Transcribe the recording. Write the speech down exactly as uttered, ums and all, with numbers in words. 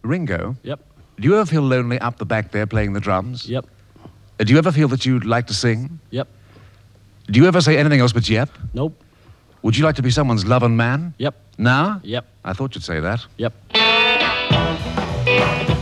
Ringo, Yep. do you ever feel lonely up the back there playing the drums? Yep. Uh, Do you ever feel that you'd like to sing? Yep. Do you ever say anything else but yep? Nope. Would you like to be someone's loving man? Yep. No? Yep. I thought you'd say that. Yep.